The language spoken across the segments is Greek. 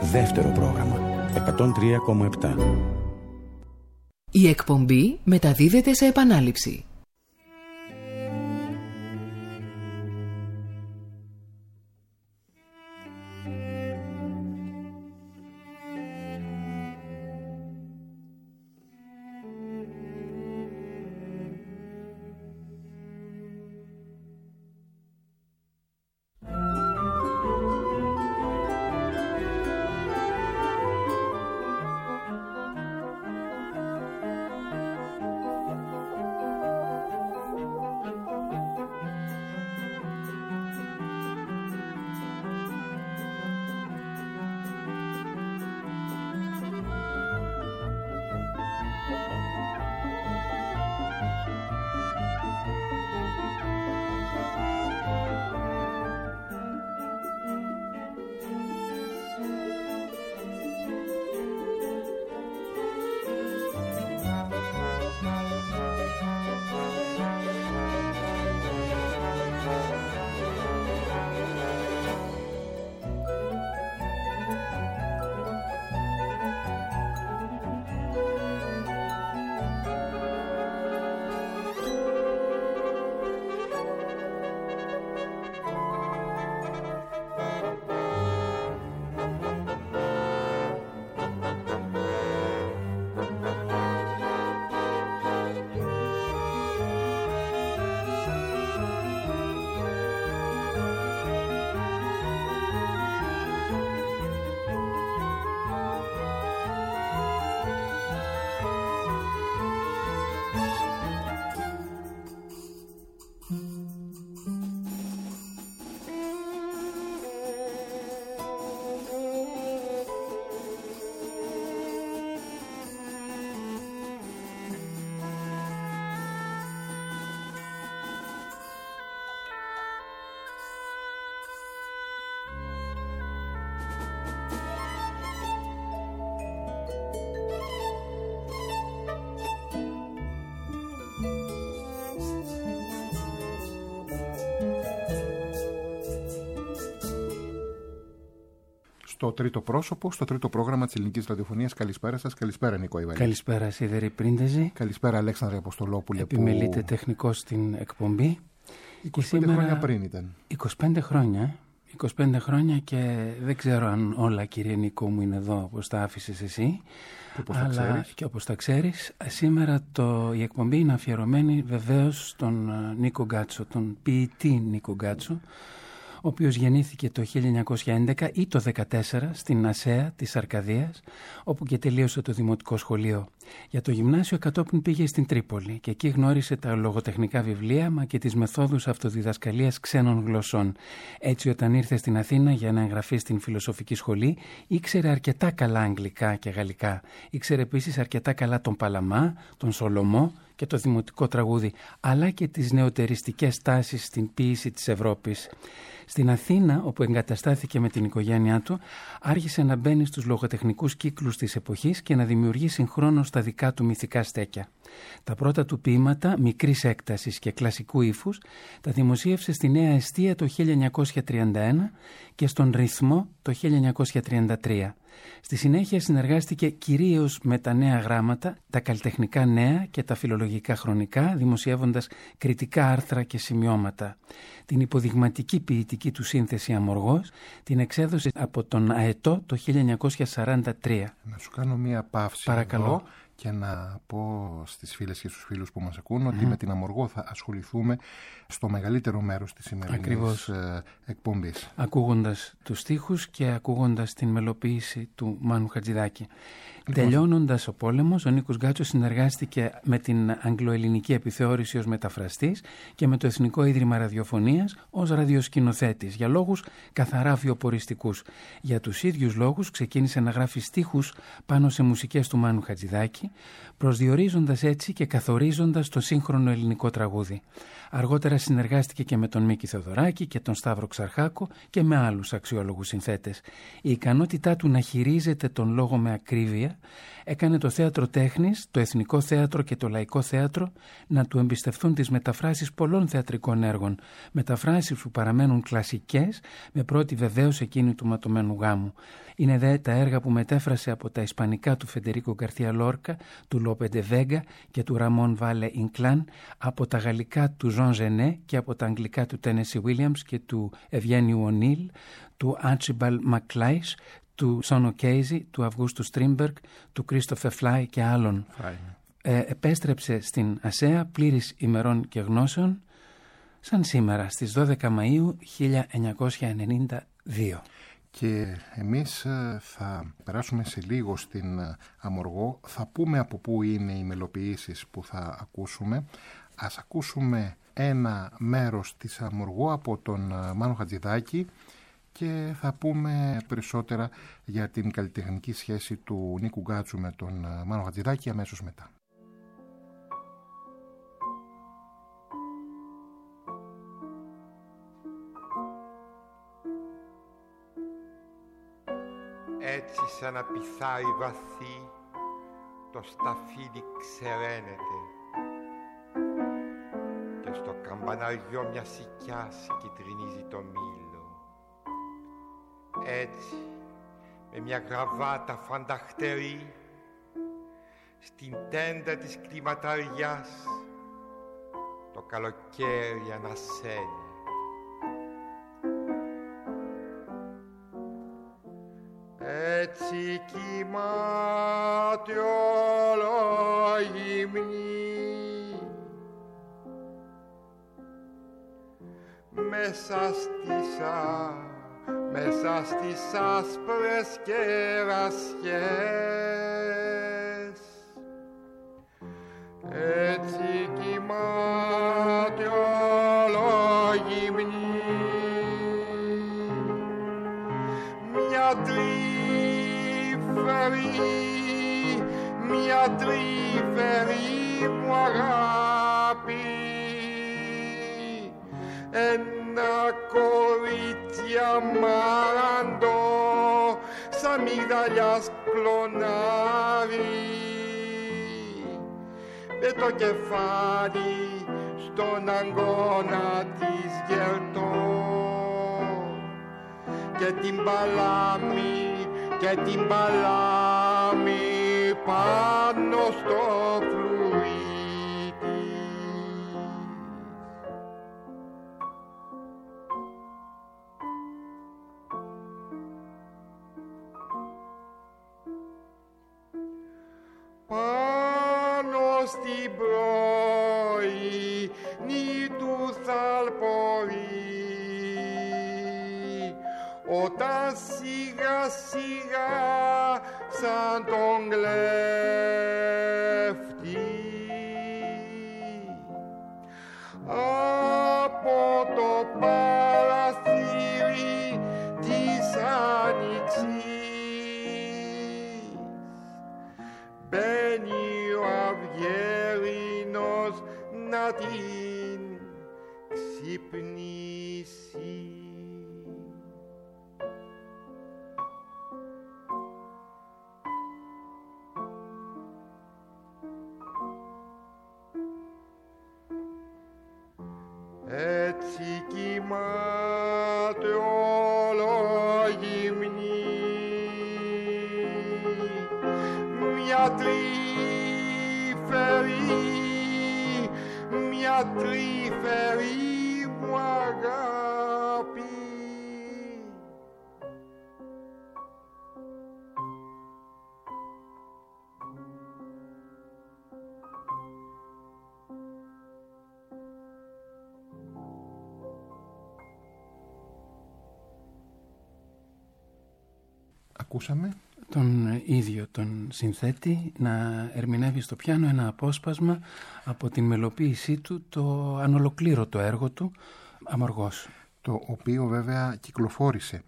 δεύτερο πρόγραμμα, 103,7. Η εκπομπή μεταδίδεται σε επανάληψη. Στο τρίτο πρόσωπο, στο τρίτο πρόγραμμα της Ελληνικής Ραδιοφωνίας. Καλησπέρα σας. Καλησπέρα, Νίκο Ιβανίδη. Καλησπέρα, Σίδερη Πρίντεζη. Καλησπέρα, Αλέξανδρε Αποστολόπουλε. Επιμελείται τεχνικός στην εκπομπή. 25 χρόνια πριν ήταν. 25 χρόνια και δεν ξέρω αν όλα, κύριε Νίκο μου, είναι εδώ όπως τα άφησες εσύ. Και όπως τα ξέρεις, σήμερα η εκπομπή είναι αφιερωμένη βεβαίως στον Νίκο Γκάτσο, τον ποιητή Νίκο Γκάτσο, ο οποίος γεννήθηκε το 1911 ή το 14 στην Ασέα της Αρκαδίας, όπου και τελείωσε το δημοτικό σχολείο. Για το γυμνάσιο κατόπιν πήγε στην Τρίπολη και εκεί γνώρισε τα λογοτεχνικά βιβλία μα και τις μεθόδους αυτοδιδασκαλίας ξένων γλωσσών. Έτσι, όταν ήρθε στην Αθήνα για να εγγραφεί στην φιλοσοφική σχολή, ήξερε αρκετά καλά αγγλικά και γαλλικά. Ήξερε επίσης αρκετά καλά τον Παλαμά, τον Σολομό και το δημοτικό τραγούδι, αλλά και τις νεωτεριστικές τάσεις στην ποίηση της Ευρώπης. Στην Αθήνα, όπου εγκαταστάθηκε με την οικογένειά του, άρχισε να μπαίνει στους λογοτεχνικούς κύκλους της εποχής και να δημιουργεί συγχρόνως τα δικά του μυθικά στέκια. Τα πρώτα του ποίηματα, μικρής έκτασης και κλασικού ύφους, τα δημοσίευσε στη Νέα Εστία το 1931 και στον Ρυθμό το 1933. Στη συνέχεια συνεργάστηκε κυρίως με τα νέα γράμματα, τα καλλιτεχνικά νέα και τα φιλολογικά χρονικά, δημοσιεύοντας κριτικά άρθρα και σημειώματα. Την υποδειγματική ποιητική του σύνθεση «Αμοργός» την εξέδωσε από τον Αετό το 1943. Να σου κάνω μία παύση. Παρακαλώ. Εδώ και να πω στις φίλες και στους φίλους που μας ακούν ότι με την Αμοργό θα ασχοληθούμε στο μεγαλύτερο μέρος της σημερινής εκπομπής. Ακούγοντας τους στίχους και ακούγοντας την μελοποίηση του Μάνου Χατζηδάκη. Τελειώνοντας ο πόλεμος, ο Νίκος Γκάτσος συνεργάστηκε με την Αγγλοελληνική Επιθεώρηση ως μεταφραστής και με το Εθνικό Ίδρυμα Ραδιοφωνίας ως ραδιοσκηνοθέτης, για λόγους καθαρά βιοποριστικούς. Για τους ίδιους λόγους ξεκίνησε να γράφει στίχους πάνω σε μουσικές του Μάνου Χατζηδάκη εποχή, προσδιορίζοντας έτσι και καθορίζοντας το σύγχρονο ελληνικό τραγούδι. Αργότερα συνεργάστηκε και με τον Μίκη Θεοδωράκη και τον Σταύρο Ξαρχάκο και με άλλους αξιόλογους συνθέτες. Η ικανότητά του να χειρίζεται τον λόγο με ακρίβεια έκανε το θέατρο τέχνης, το Εθνικό Θέατρο και το Λαϊκό Θέατρο να του εμπιστευτούν τις μεταφράσεις πολλών θεατρικών έργων, μεταφράσεις που παραμένουν κλασικές, με πρώτη βεβαίως εκείνη του Ματωμένου Γάμου. Είναι δε τα έργα που μετέφρασε από τα ισπανικά του Φεντερίκο Γκαρθία Λόρκα, του Λόπε ντε Βέγκα και του Ραμόν Βάλε Ινκλάν, από τα γαλλικά του Ζων Ζενέ και από τα αγγλικά του Τένεσι Βίλιαμς και του Ευγένιου Ονίλ, του Άρτσιμπαλ Μακλάις, του Σόνο Κέιζι, του Αυγούστου Στρίμπεργκ, του Κρίστοφε Φλάι και άλλων. Επέστρεψε στην ΑΣΕΑ πλήρης ημερών και γνώσεων, σαν σήμερα στις 12 Μαΐου 1992. Και εμείς θα περάσουμε σε λίγο στην Αμοργό. Θα πούμε από πού είναι οι μελοποιήσεις που θα ακούσουμε. Ας ακούσουμε ένα μέρος της Αμοργό από τον Μάνο Χατζηδάκη και θα πούμε περισσότερα για την καλλιτεχνική σχέση του Νίκου Γκάτσου με τον Μάνο Χατζηδάκη αμέσως μετά. Έτσι σαν να πηθάει βαθύ το σταφύλι ξεραίνεται και στο καμπαναριό μια σικιά κυτρινίζει το μήλο. Έτσι με μια γραβάτα φανταχτερή στην τέντα της κλιματαριάς το καλοκαίρι ανασένει. Έτσι κοιμάται όλο γυμνή μέσα στις άσπρες κερασιές. Έτσι κοιμάται όλο γυμνή μια τρυφερή μου αγάπη, ένα κορίτσι αμάραντο σαν μυγδαλιάς κλονάρι, με το κεφάλι στον αγκώνα της γερτό και την παλάμη πάνω στο φλουί της. Πάνω στην πρωινή του θαλπορή, όταν σιγά σιγά σαν τον κλέφτη από το παραθύρι της άνοιξης μπαίνει ο αυγέρινος να την ξυπνήσει. Έτσι κοιμάται όλο γυμνή μια τρυφερή μου αγάπη. Ακούσαμε τον ίδιο τον συνθέτη να ερμηνεύει στο πιάνο ένα απόσπασμα από την μελοποίησή του, το ανολοκλήρωτο έργο του Αμοργός. το οποίο βέβαια κυκλοφόρησε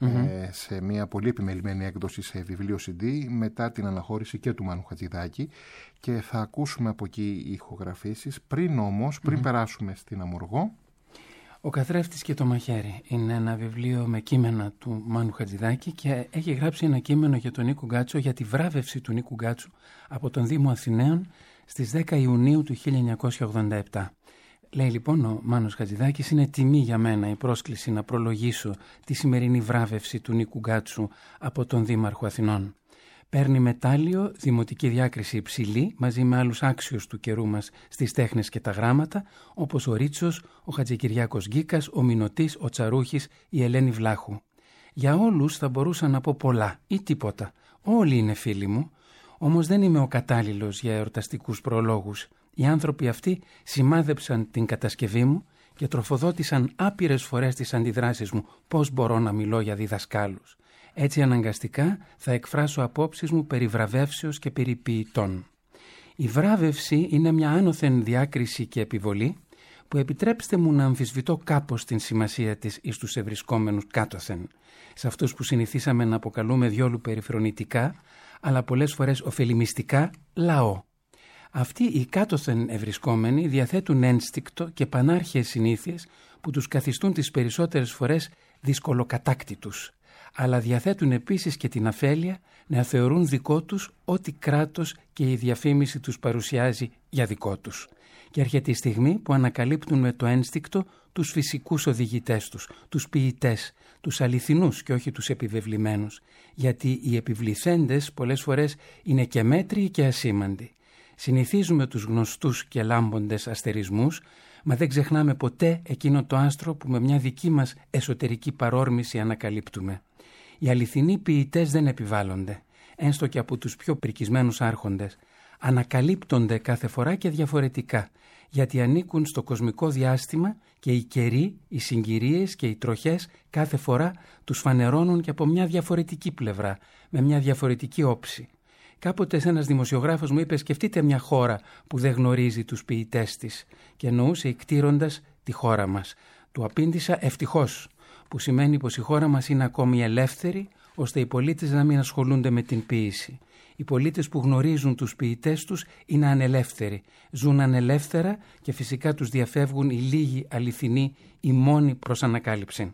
σε μια πολύ επιμελημένη έκδοση σε βιβλίο CD μετά την αναχώρηση και του Μάνου Χατζηδάκη, και θα ακούσουμε από εκεί ηχογραφήσεις. Πριν περάσουμε στην Αμοργό, «Ο καθρέφτης και το μαχαίρι» είναι ένα βιβλίο με κείμενα του Μάνου Χατζηδάκη και έχει γράψει ένα κείμενο για τον Νίκο Γκάτσο, για τη βράβευση του Νίκου Γκάτσου από τον Δήμο Αθηναίων στις 10 Ιουνίου του 1987. Λέει λοιπόν ο Μάνος Χατζηδάκης: «Είναι τιμή για μένα η πρόσκληση να προλογίσω τη σημερινή βράβευση του Νίκου Γκάτσου από τον Δήμαρχο Αθηνών. Παίρνει μετάλλιο, δημοτική διάκριση υψηλή, μαζί με άλλους άξιους του καιρού μας στις τέχνες και τα γράμματα, όπως ο Ρίτσος, ο Χατζηκυριάκος Γκίκας, ο Μινωτής, ο Τσαρούχης, η Ελένη Βλάχου. Για όλους θα μπορούσα να πω πολλά ή τίποτα. Όλοι είναι φίλοι μου, όμως δεν είμαι ο κατάλληλος για εορταστικούς προλόγους. Οι άνθρωποι αυτοί σημάδεψαν την κατασκευή μου και τροφοδότησαν άπειρες φορές τις αντιδράσεις μου πώς μπορώ να μιλώ για διδασκάλους. Έτσι αναγκαστικά θα εκφράσω απόψεις μου περί βραβεύσεως και περί ποιητών. Η βράβευση είναι μια άνωθεν διάκριση και επιβολή που, επιτρέψτε μου να αμφισβητώ κάπως την σημασία της εις τους ευρισκόμενους κάτωθεν, σε αυτούς που συνηθίσαμε να αποκαλούμε διόλου περιφρονητικά, αλλά πολλές φορές ωφελημιστικά, λαό. Αυτοί οι κάτωθεν ευρισκόμενοι διαθέτουν ένστικτο και πανάρχιες συνήθειες που τους καθιστούν τις περισσότερες φορές δυσκολοκατάκτητους, αλλά διαθέτουν επίσης και την αφέλεια να θεωρούν δικό τους ό,τι κράτος και η διαφήμιση τους παρουσιάζει για δικό τους. Και έρχεται η στιγμή που ανακαλύπτουν με το ένστικτο τους φυσικούς οδηγητές τους, τους ποιητές, τους αληθινούς και όχι τους επιβεβλημένους, γιατί οι επιβληθέντες πολλές φορές είναι και μέτριοι και ασήμαντοι. Συνηθίζουμε τους γνωστούς και λάμποντες αστερισμούς, μα δεν ξεχνάμε ποτέ εκείνο το άστρο που με μια δική μας εσωτερική παρόρμηση ανακαλύπτουμε. Οι αληθινοί ποιητές δεν επιβάλλονται, έστω και από τους πιο πρικισμένους άρχοντες. Ανακαλύπτονται κάθε φορά και διαφορετικά, γιατί ανήκουν στο κοσμικό διάστημα και οι καιροί, οι συγκυρίες και οι τροχές κάθε φορά τους φανερώνουν και από μια διαφορετική πλευρά, με μια διαφορετική όψη. Κάποτε ένας δημοσιογράφος μου είπε: «Σκεφτείτε μια χώρα που δεν γνωρίζει τους ποιητές της», και εννοούσε εκτείροντας τη χώρα μας. Του απήντησα: «Ευτυχώς», που σημαίνει πως η χώρα μας είναι ακόμη ελεύθερη, ώστε οι πολίτες να μην ασχολούνται με την ποίηση. Οι πολίτες που γνωρίζουν τους ποιητές τους είναι ανελεύθεροι, ζουν ανελεύθερα και φυσικά τους διαφεύγουν οι λίγοι αληθινοί, οι μόνοι προς ανακάλυψη.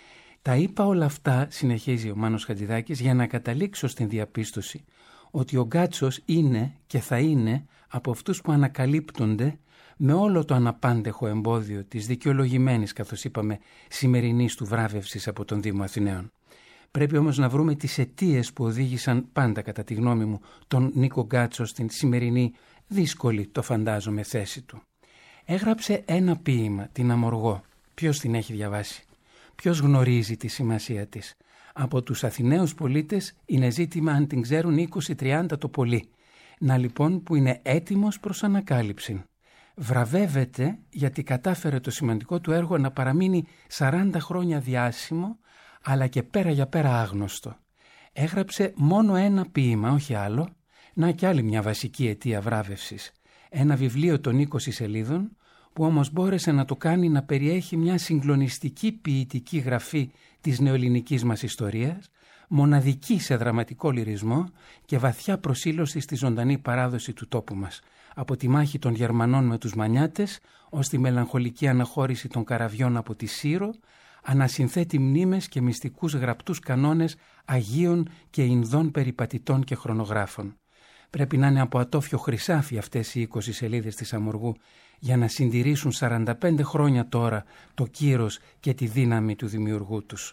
Τα είπα όλα αυτά, συνεχίζει ο Μάνος Χατζηδάκης, για να καταλήξω στην διαπίστωση ότι ο Γκάτσος είναι και θα είναι από αυτούς που ανακαλύπτονται με όλο το αναπάντεχο εμπόδιο της δικαιολογημένης, καθώς είπαμε, σημερινής του βράβευσης από τον Δήμο Αθηναίων. Πρέπει όμως να βρούμε τις αιτίες που οδήγησαν πάντα, κατά τη γνώμη μου, τον Νίκο Γκάτσο στην σημερινή δύσκολη, το φαντάζομαι, θέση του. Έγραψε ένα ποίημα, την Αμοργό. Ποιος την έχει διαβάσει? Ποιος γνωρίζει τη σημασία της? Από τους Αθηναίους πολίτες είναι ζήτημα αν την ξέρουν 20-30 το πολύ. Να λοιπόν που είναι έτοιμος προς ανακάλυψη. Βραβεύεται γιατί κατάφερε το σημαντικό του έργο να παραμείνει 40 χρόνια διάσημο, αλλά και πέρα για πέρα άγνωστο. Έγραψε μόνο ένα ποίημα, όχι άλλο, να και άλλη μια βασική αιτία βράβευσης. Ένα βιβλίο των 20 σελίδων, που όμως μπόρεσε να το κάνει να περιέχει μια συγκλονιστική ποιητική γραφή της νεοελληνικής μας ιστορίας, μοναδική σε δραματικό λυρισμό και βαθιά προσήλωση στη ζωντανή παράδοση του τόπου μας. Από τη μάχη των Γερμανών με τους Μανιάτες, ως τη μελαγχολική αναχώρηση των καραβιών από τη Σύρο, ανασυνθέτει μνήμες και μυστικούς γραπτούς κανόνες Αγίων και Ινδών περιπατητών και χρονογράφων. Πρέπει να είναι από ατόφιο χρυσάφι αυτές οι 20 σελίδες της Αμοργού για να συντηρήσουν 45 χρόνια τώρα το κύρος και τη δύναμη του δημιουργού τους.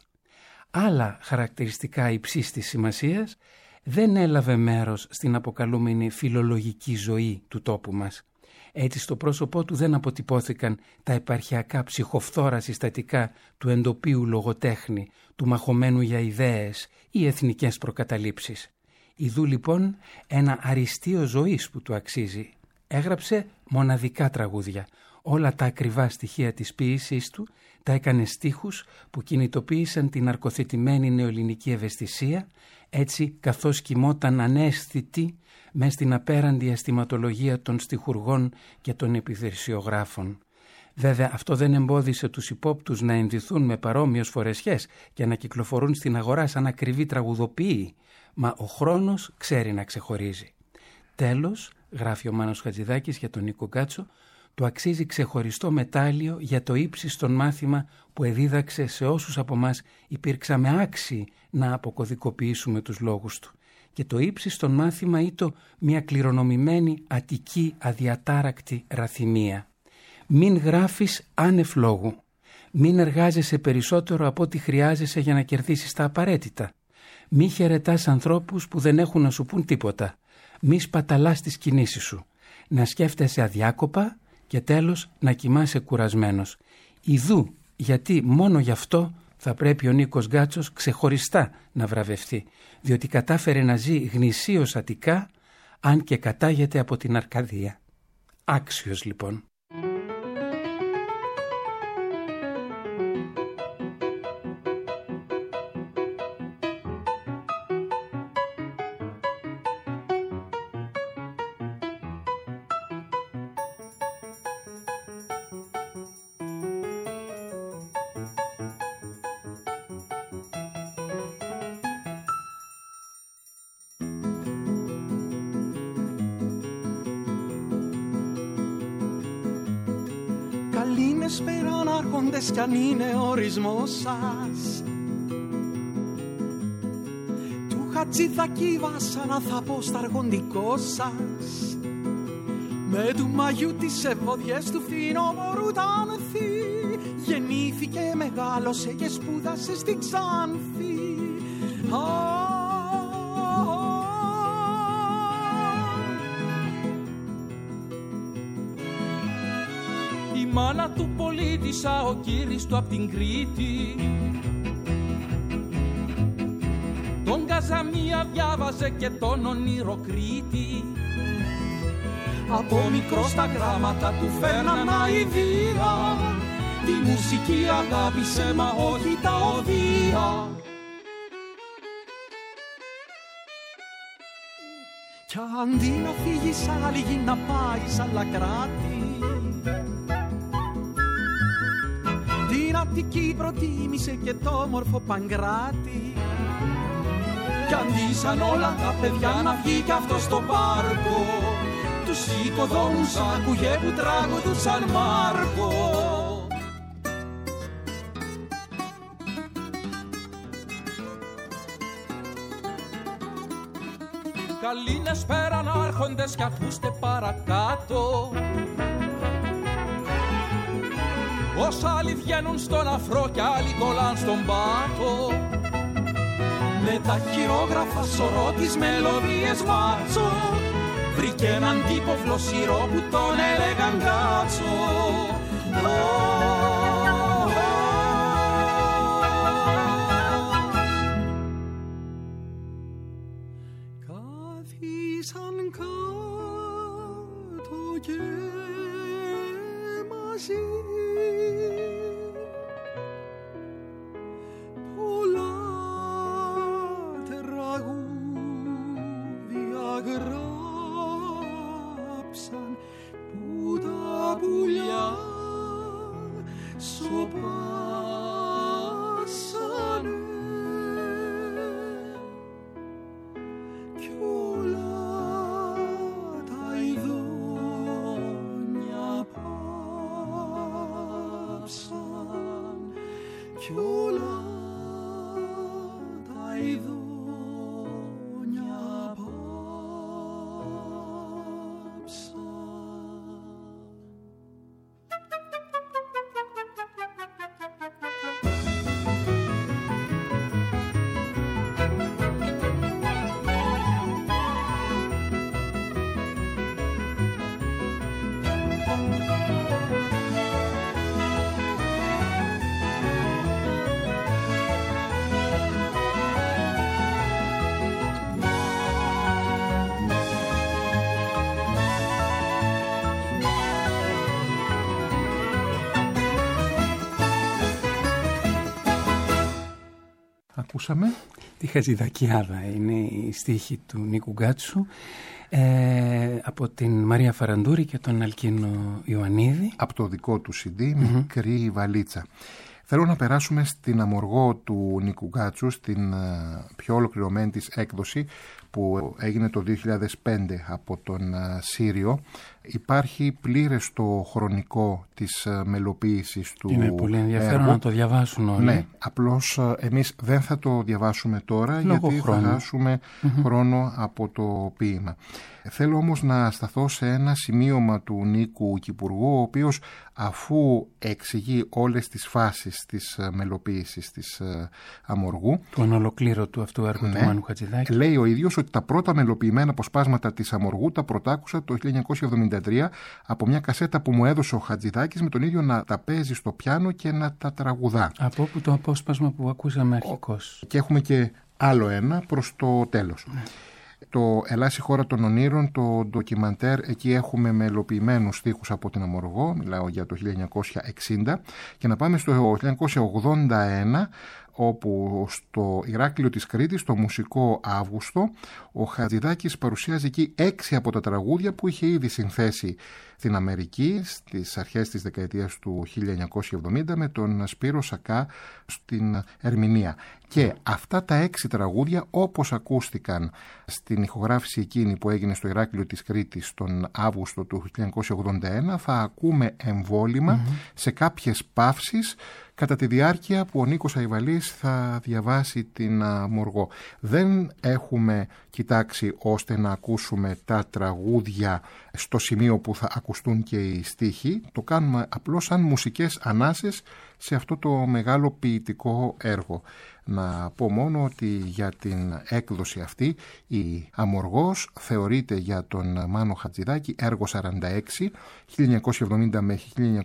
Άλλα χαρακτηριστικά υψής της σημασίας, δεν έλαβε μέρος στην αποκαλούμενη φιλολογική ζωή του τόπου μας. Έτσι στο πρόσωπό του δεν αποτυπώθηκαν τα επαρχιακά ψυχοφθόρα συστατικά του εντοπίου λογοτέχνη, του μαχωμένου για ιδέες ή εθνικές προκαταλήψεις. Ιδού λοιπόν ένα αριστείο ζωής που του αξίζει. Έγραψε μοναδικά τραγούδια. Όλα τα ακριβά στοιχεία της ποίησής του τα έκανε στίχους που κινητοποίησαν την αρκοθετημένη νεοελληνική ευαισθησία, έτσι καθώς κοιμόταν αναίσθητη μες στην απέραντη αισθηματολογία των στιχουργών και των επιθερσιογράφων. Βέβαια αυτό δεν εμπόδισε τους υπόπτους να ενδυθούν με παρόμοιες φορεσιές και να κυκλοφορούν στην αγορά σαν ακριβή τραγουδοποιοί. Μα ο χρόνος ξέρει να ξεχωρίζει. Τέλος, γράφει ο Μάνος Χατζηδάκης για τον Νίκο Γκάτσο, του αξίζει ξεχωριστό μετάλλιο για το ύψιστον μάθημα που εδίδαξε σε όσους από μας υπήρξαμε άξιοι να αποκωδικοποιήσουμε τους λόγους του. Και το ύψιστον μάθημα ήτο μια κληρονομημένη αττική αδιατάρακτη ραθυμία. Μην γράφεις άνευ λόγου. Μην εργάζεσαι περισσότερο από ό,τι χρειάζεσαι για να κερδίσεις τα απαραίτητα. Μη χαιρετάς ανθρώπους που δεν έχουν να σου πούν τίποτα. Μη σπαταλάς τις κινήσεις σου. Να σκέφτεσαι αδιάκοπα και τέλος να κοιμάσαι κουρασμένος. Ιδού, γιατί μόνο γι' αυτό θα πρέπει ο Νίκος Γκάτσος ξεχωριστά να βραβευτεί, διότι κατάφερε να ζει γνησίως αττικά, αν και κατάγεται από την Αρκαδία. Άξιος λοιπόν. Καλήνες πέραν άρχοντες κι αν είναι ορισμός σας. Του Χατζηδάκη βάσανα θα πω στα αργοντικό σας. Με του Μαγιού τις ευωδιές του φθινοπόρου τα άνθη. Γεννήθηκε, μεγάλωσε και σπούδασε στην Ξάνθη. Η μάνα του πολίτησα, ο κύρις του απ' την Κρήτη. Τον Καζαμία διάβαζε και τον Ονειροκρίτη. Από μικρό στα γράμματα του φέρναν αηδία. Τη μουσική αγάπησε μα όχι τα οδεία. Κι αντί να φύγει σ' άλλη γη να πάει σ' άλλα κράτη, την Αττική προτίμησε και το όμορφο Παγκράτη. Κι αντί σαν όλα τα παιδιά να βγει κι αυτό στο πάρκο, τους οικοδόμους άκουγε που τραγουδούσαν Μάρκο. Καλήνες πέραν άρχοντες κι ακούστε παρακάτω. Ως άλλοι βγαίνουν στον αφρό κι άλλοι κολλάν στον πάτο. Με τα χειρόγραφα σωρό τις μελωδίες μάτσο. Βρήκε έναν τύπο φλοσιρό που τον έλεγαν Γκάτσο. Κάθισαν κάτω και μαζί πολλά τραγούδια γράψαν που τα πουλιά σοπάσανε. Κι όλα τα ειδόνια πάψαν. Κι όλα τα ειδόνια πάψαν. Ακούσαμε τη Χατζηδακιάδα είναι η στίχη του Νίκου Γκάτσου, από την Μαρία Φαραντούρη και τον Αλκίνο Ιωαννίδη. Από το δικό του CD, Μικρή Βαλίτσα. Θέλω να περάσουμε στην αμοργό του Νίκου Γκάτσου, στην πιο ολοκληρωμένη της έκδοση που έγινε το 2005 από τον Σύριο. Υπάρχει πλήρες το χρονικό της μελοποίησης του έργου. Είναι πολύ ενδιαφέρον να το διαβάσουν όλοι. Ναι, απλώς εμείς δεν θα το διαβάσουμε τώρα γιατί θα χάσουμε χρόνο από το ποίημα. Θέλω όμως να σταθώ σε ένα σημείωμα του Νίκου Κυπουργού, ο οποίος αφού εξηγεί όλες τις φάσεις της μελοποίησης της αμοργού, του ανολοκλήρωτου αυτού έργου του Μάνου Χατζηδάκη, λέει ο ίδιος ότι τα πρώτα μελοποιημένα αποσπάσματα της αμοργού τα πρωτάκουσα το 1973 από μια κασέτα που μου έδωσε ο Χατζηδάκης, με τον ίδιο να τα παίζει στο πιάνο και να τα τραγουδά. Από όπου το απόσπασμα που ακούσαμε αρχικώς. Και έχουμε και άλλο ένα προς το τέλος. Το «Ελλάς η χώρα των ονείρων», το ντοκιμαντέρ, εκεί έχουμε μελοποιημένους στίχους από την αμοργό, μιλάω για το 1960, και να πάμε στο 1981, όπου στο Ηράκλειο της Κρήτης, το Μουσικό Αύγουστο, ο Χατζηδάκης παρουσιάζει εκεί 6 από τα τραγούδια που είχε ήδη συνθέσει στην Αμερική στις αρχές της δεκαετίας του 1970 με τον Σπύρο Σακά στην ερμηνεία. Και αυτά τα 6 τραγούδια, όπως ακούστηκαν στην ηχογράφηση εκείνη που έγινε στο Ηράκλειο της Κρήτης τον Αύγουστο του 1981, θα ακούμε εμβόλυμα σε κάποιες παύσεις κατά τη διάρκεια που ο Νίκος Αϊβαλής θα διαβάσει την αμοργό. Δεν έχουμε κοιτάξει ώστε να ακούσουμε τα τραγούδια στο σημείο που θα ακουστούν και οι στίχοι. Το κάνουμε απλώς σαν μουσικές ανάσες σε αυτό το μεγάλο ποιητικό έργο. Να πω μόνο ότι για την έκδοση αυτή η αμοργός θεωρείται για τον Μάνο Χατζηδάκη έργο 46, 1970 με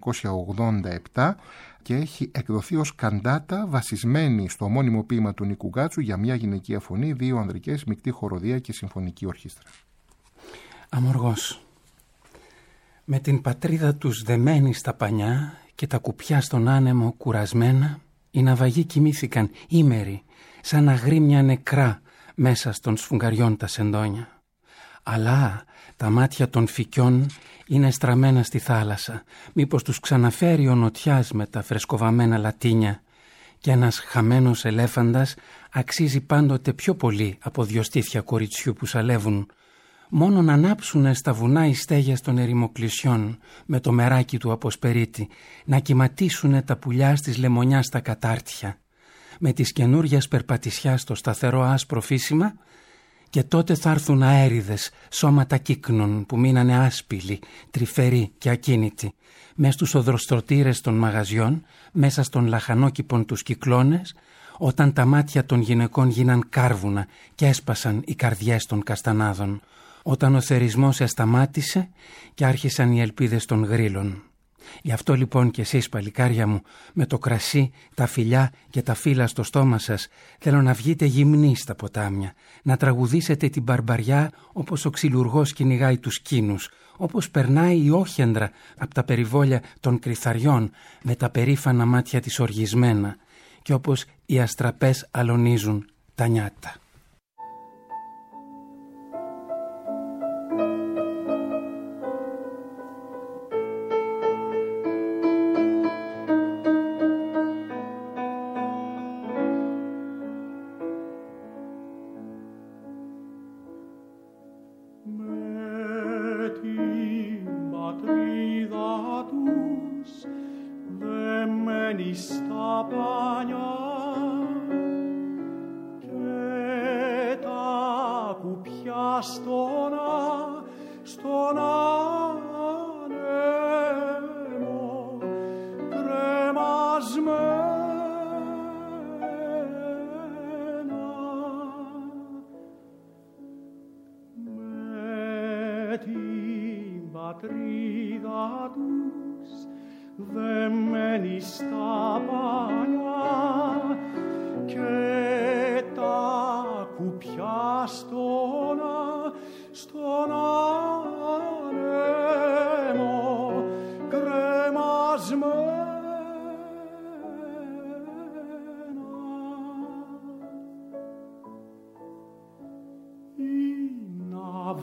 1987, και έχει εκδοθεί ως καντάτα βασισμένη στο ομώνυμο ποίημα του Νίκου Γκάτσου για μια γυναικεία φωνή, 2 ανδρικές, μεικτή χοροδία και συμφωνική ορχήστρα. Αμοργός. Με την πατρίδα τους δεμένη στα πανιά και τα κουπιά στον άνεμο κουρασμένα, οι ναυαγοί κοιμήθηκαν ήμεροι, σαν αγρίμια νεκρά μέσα στον σφουγγαριών τα σεντόνια. Αλλά τα μάτια των φυκιών είναι στραμμένα στη θάλασσα, μήπως τους ξαναφέρει ο νοτιάς με τα φρεσκοβαμμένα λατίνια, και ένας χαμένος ελέφαντας αξίζει πάντοτε πιο πολύ από 2 στήθια κοριτσιού που σαλεύουν, μόνο να ανάψουνε στα βουνά οι στέγες των ερημοκλησιών με το μεράκι του αποσπερίτη, να κυματίσουνε τα πουλιά στις λεμονιά στα κατάρτια, με τις καινούριας περπατησιάς στο σταθερό άσπρο φύσιμα, και τότε θα έρθουν αέριδες σώματα κύκνων που μείνανε άσπηλοι, τρυφεροί και ακίνητοι, μες στους οδροστρωτήρες των μαγαζιών, μέσα στον λαχανόκηπον τους κυκλώνες, όταν τα μάτια των γυναικών γίναν κάρβουνα και έσπασαν οι καρδιές των καστανάδων, όταν ο θερισμός εσταμάτησε και άρχισαν οι ελπίδες των γρύλων. Γι' αυτό λοιπόν κι εσείς, παλικάρια μου, με το κρασί, τα φιλιά και τα φύλλα στο στόμα σας, θέλω να βγείτε γυμνοί στα ποτάμια, να τραγουδήσετε την μπαρμπαριά όπως ο ξυλουργός κυνηγάει τους κίνους, όπως περνάει η όχεντρα από τα περιβόλια των κρυθαριών με τα περήφανα μάτια της οργισμένα, και όπως οι αστραπές αλωνίζουν τα νιάτα.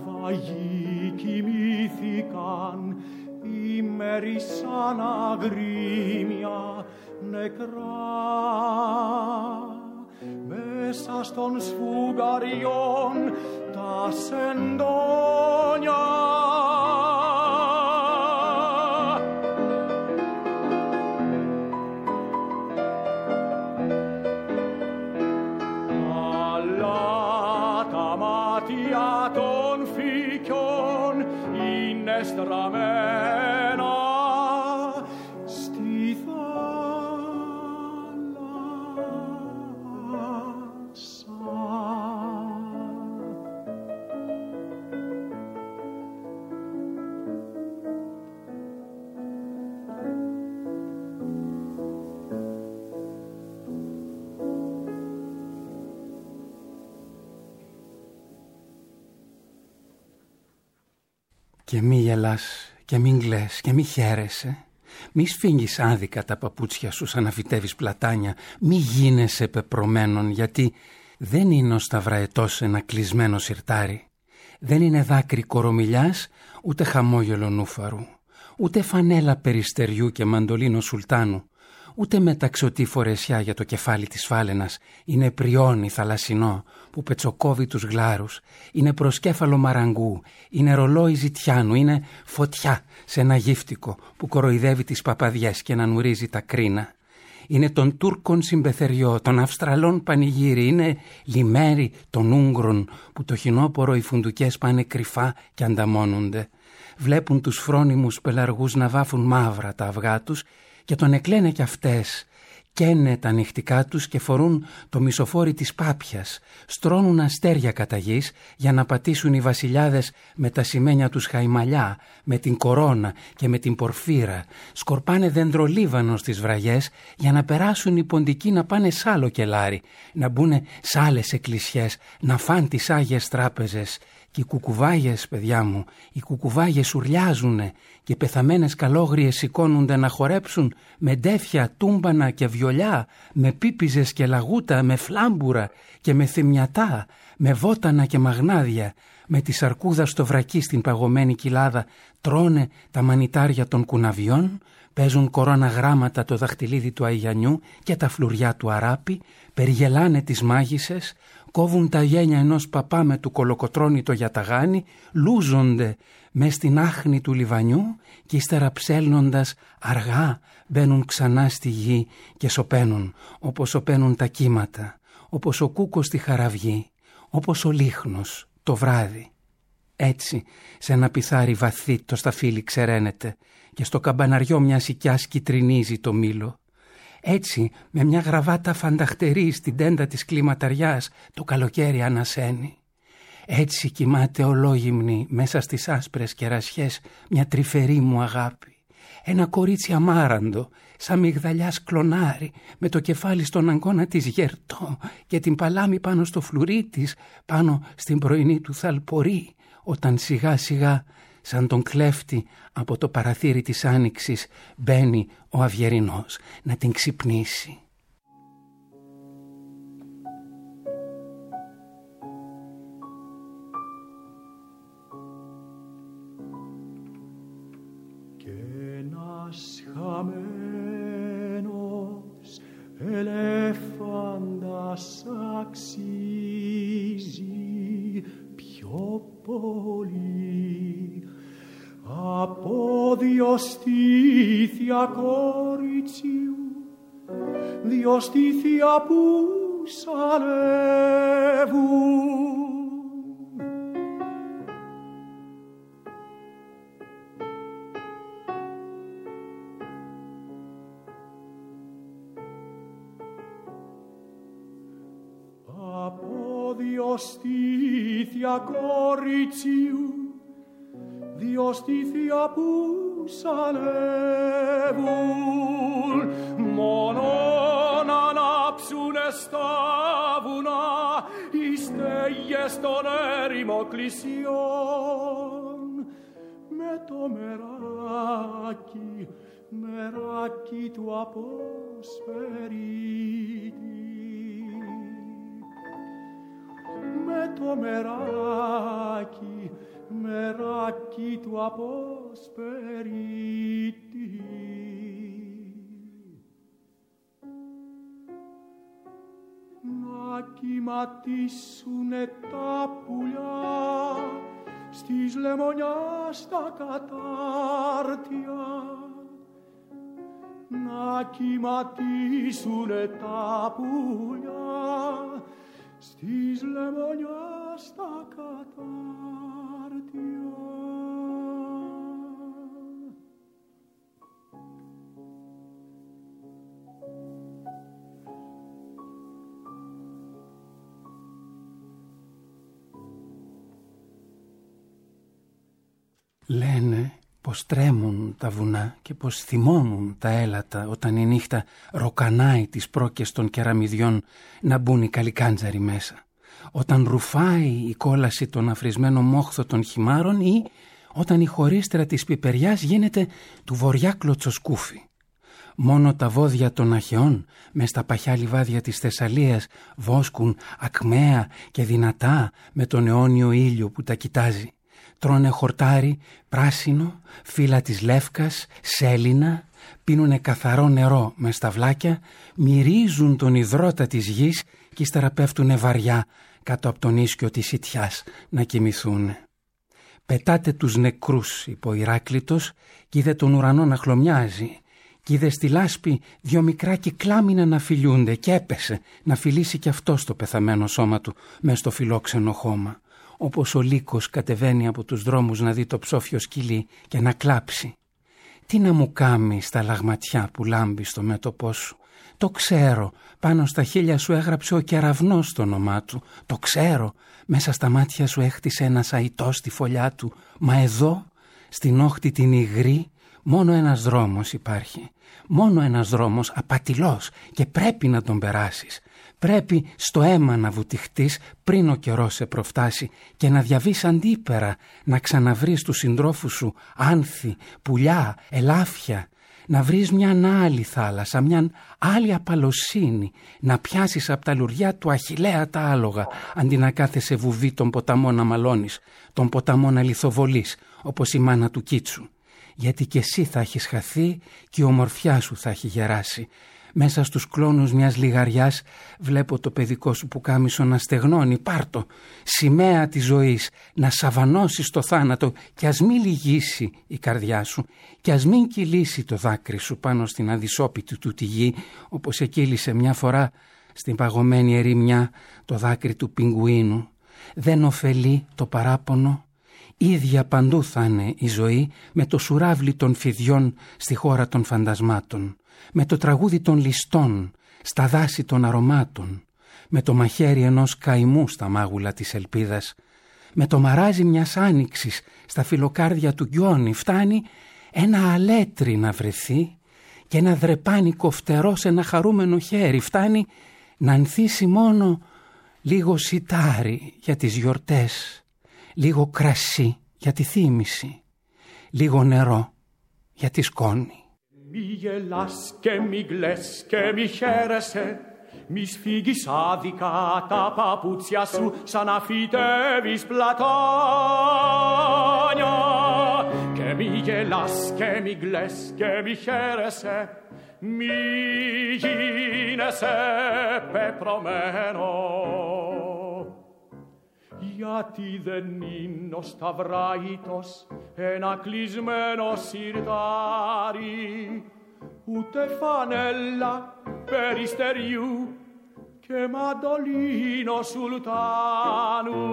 φαγί κοιμήθηκαν, ημέρη σαν αγρίμια νεκρά. Μέσα στον σφουγγαριών τα σεντόνια των φύκιων είναι στραμμένα στη θάλασσα. Και μη γελάς και μην κλαις και μη χαίρεσαι. Μη σφίγγεις άδικα τα παπούτσια σου σαν να φυτεύεις πλατάνια. Μη γίνεσαι πεπρωμένον, γιατί δεν είναι ο σταυραετός ένα κλεισμένο σιρτάρι. Δεν είναι δάκρυ κορομιλιάς, ούτε χαμόγελο νούφαρου, ούτε φανέλα περιστεριού και μαντολίνο σουλτάνου, ούτε μεταξωτή φορεσιά για το κεφάλι της φάλαινας. Είναι πριόνι θαλασσινό που πετσοκόβει τους γλάρους, είναι προσκέφαλο μαραγκού, είναι ρολόι ζητιάνου, είναι φωτιά σε ένα γύφτικο που κοροϊδεύει τις παπαδιές και να νουρίζει τα κρίνα. Είναι των Τούρκων συμπεθεριό, των Αυστραλών πανηγύρι, είναι λιμέρι των Ούγγρων που το χινόπορο οι φουντουκές πάνε κρυφά και ανταμώνονται. Βλέπουν τους φρόνιμους πελαργούς να βάφουν μαύρα τα αυγά τους και τον εκλαίνε κι αυτές. Καίνε τα νυχτικά τους και φορούν το μισοφόρι της πάπιας. Στρώνουν αστέρια κατά γης για να πατήσουν οι βασιλιάδες με τα σημαίνια τους χαϊμαλιά, με την κορώνα και με την πορφύρα. Σκορπάνε δεντρολίβανο στις βραγιές για να περάσουν οι ποντικοί να πάνε σ' άλλο κελάρι, να μπουνε σ' άλλες εκκλησιές, να φάν τις άγιες τράπεζες. Και οι κουκουβάγες, παιδιά μου, οι κουκουβάγες ουρλιάζουνε και οι πεθαμένες καλόγριες σηκώνονται να χορέψουν με ντέφια, τούμπανα και βιολιά, με πίπιζες και λαγούτα, με φλάμπουρα και με θυμιατά, με βότανα και μαγνάδια, με τη σαρκούδα στο βρακί στην παγωμένη κοιλάδα, τρώνε τα μανιτάρια των κουναβιών, παίζουν κορώνα γράμματα το δαχτυλίδι του Αϊγιανιού και τα φλουριά του Αράπη, περιγελάνε τις μάγισσες, κόβουν τα γένια ενός παπά με του κολοκοτρώνει το γιαταγάνι, λούζονται μες στην άχνη του λιβανιού και ύστερα ψέλνοντας αργά μπαίνουν ξανά στη γη και σωπαίνουν όπως σωπαίνουν τα κύματα, όπως ο κούκος στη χαραυγή, όπως ο λίχνος το βράδυ. Έτσι σε ένα πιθάρι βαθύ το σταφύλι ξεραίνεται και στο καμπαναριό μια σικιάς κυτρινίζει το μήλο. Έτσι με μια γραβάτα φανταχτερή στην τέντα της κλιματαριάς το καλοκαίρι ανασένει. Έτσι κοιμάται ολόγυμνη μέσα στις άσπρες κερασιές μια τρυφερή μου αγάπη. Ένα κορίτσι αμάραντο σαν μυγδαλιάς κλονάρι με το κεφάλι στον αγκώνα της γερτό και την παλάμη πάνω στο φλουρί της, πάνω στην πρωινή του θαλπορή, όταν σιγά σιγά σαν τον κλέφτη από το παραθύρι της άνοιξης μπαίνει ο Αυγερινός να την ξυπνήσει. Και ένας χαμένος ελέφαντας αξίζει πιο πολύ από δυο στήθια κοριτσιού, δυο στήθια που σαλεύουν. Από δυο στήθια κοριτσιού, δυο στήθια που σαλεύουν, μόνο να ανάψουνε στα βουνά οι στέγες των ερημοκλησιών, με το μεράκι του αποσφαιρίτη, με το μεράκι του αποσπερίτη. Να κυματίσουνε τα πουλιά στις λεμονιάς τα κατάρτια. Να κυματίσουνε τα πουλιά στις λεμονιάς τα κατάρτια. Λένε πως τρέμουν τα βουνά και πως θυμώνουν τα έλατα όταν η νύχτα ροκανάει τις πρόκες των κεραμιδιών να μπουν οι καλικάντζαροι μέσα, όταν ρουφάει η κόλαση των αφρισμένων μόχθο των χυμάρων ή όταν η χωρίστρα της πιπεριάς γίνεται του βοριά κλωτσοσκούφι. Μόνο τα βόδια των αχαιών μες στα παχιά λιβάδια της Θεσσαλίας βόσκουν ακμαία και δυνατά με τον αιώνιο ήλιο που τα κοιτάζει. Τρώνε χορτάρι, πράσινο, φύλλα της λεύκας, σέλινα, πίνουνε καθαρό νερό με σταυλάκια, μυρίζουν τον υδρότα της γης και ύστερα πέφτουνε βαριά κάτω από τον ίσκιο της Ιτιάς να κοιμηθούνε. Πετάτε τους νεκρούς, είπε ο Ηράκλειτος, κι είδε τον ουρανό να χλωμιάζει, κι είδε στη λάσπη δυο μικρά κυκλάμινα να φιλιούνται και έπεσε να φιλήσει κι αυτό στο πεθαμένο σώμα του μες στο φιλόξενο χώμα. Όπως ο λύκος κατεβαίνει από τους δρόμους να δει το ψόφιο σκυλί και να κλάψει. Τι να μου κάμει στα λαγματιά που λάμπει στο μέτωπό σου. Το ξέρω, πάνω στα χείλια σου έγραψε ο κεραυνός το όνομά του. Το ξέρω, μέσα στα μάτια σου έχτισε ένας αητός στη φωλιά του. Μα εδώ, στην όχθη την υγρή, μόνο ένας δρόμος υπάρχει. Μόνο ένας δρόμος απατηλός και πρέπει να τον περάσεις. Πρέπει στο αίμα να βουτυχτείς πριν ο καιρός σε προφτάσει και να διαβείς αντίπερα, να ξαναβρεις τους συντρόφους σου άνθη, πουλιά, ελάφια, να βρεις μια άλλη θάλασσα, μια άλλη απαλωσύνη, να πιάσεις από τα λουριά του Αχιλλέα τα άλογα, αντί να κάθεσαι βουβή τον ποταμό να μαλώνεις, τον ποταμό να λιθοβολείς, όπως η μάνα του Κίτσου. Γιατί και εσύ θα έχεις χαθεί και η ομορφιά σου θα έχει γεράσει. Μέσα στους κλόνους μιας λιγαριάς βλέπω το παιδικό σου πουκάμισο να στεγνώνει. Πάρτο, σημαία της ζωής, να σαβανώσεις το θάνατο και ας μην λυγίσει η καρδιά σου και ας μην κυλήσει το δάκρυ σου πάνω στην αδυσόπιτη του τη γη, όπως εκύλησε μια φορά στην παγωμένη ερημιά το δάκρυ του πιγκουίνου. Δεν ωφελεί το παράπονο. Ίδια παντού θα είναι η ζωή με το σουράβλι των φιδιών στη χώρα των φαντασμάτων, με το τραγούδι των ληστών στα δάση των αρωμάτων, με το μαχαίρι ενός καημού στα μάγουλα της ελπίδας, με το μαράζι μιας άνοιξης στα φιλοκάρδια του γκιόνι. Φτάνει ένα αλέτρι να βρεθεί και ένα δρεπάνικο φτερό σε ένα χαρούμενο χέρι. Φτάνει να ανθίσει μόνο λίγο σιτάρι για τις γιορτές, λίγο κρασί για τη θύμηση, λίγο νερό για τη σκόνη. Μη γελάς και μη κλαις και μη χαίρεσαι, μη σφίγγεις άδικα τα παπούτσια σου σαν να φυτεύεις πλατάνια. Και μη γελάς και μη κλαις και μη χαίρεσαι, μη γίνεσαι πεπρωμένο. Γιατί δεν είναι ο Σταυράητος ένα κλεισμένο σιρτάρι, ούτε φανέλα περιστεριού και μαντολίνο σουλτάνου.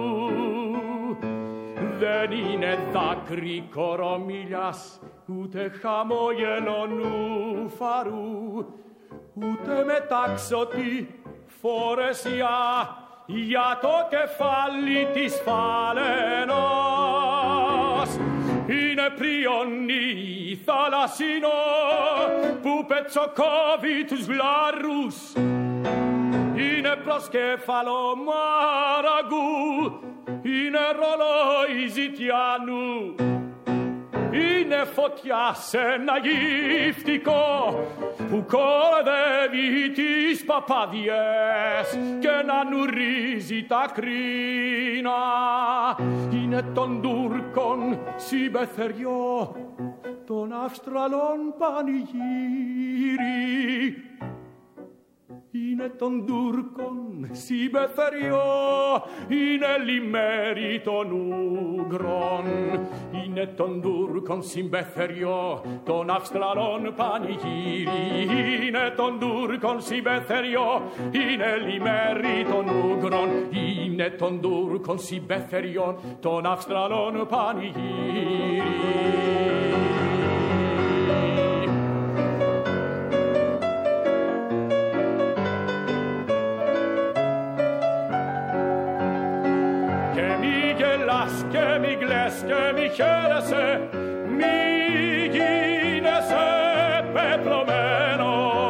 Δεν είναι δάκρυ κορομίλιας, ούτε χαμόγελο νουφαρού, ούτε μετάξωτη φορεσιά για το κεφάλι της φαλενός. Είναι πριονί θαλασσινό που πετσοκόβει τους βλάρους, είναι προσκέφαλο μαραγού, είναι ρολόι ζητιάνου, είναι φωτιά σε ένα γυφτικό που κορδεύει τις παπάδιες και να νουρίζει τα κρίνα. Είναι των Τούρκων συμπεθεριό, των Αυστραλών πανηγύρι. Είναι των Τούρκων συμπεθεριό, είναι λιμέρι των Ούγγρων. Είναι των Τούρκων συμπεθεριό, των Αυστραλών πανηγύρι. Είναι των Τούρκων συμπεθεριό, είναι λιμέρι των Ούγγρων. Είναι των Τούρκων συμπεθεριό, των Αυστραλών πανηγύρι. Και μη κλαις και μη χαίρεσαι, μη γίνεσαι πεπλωμένο.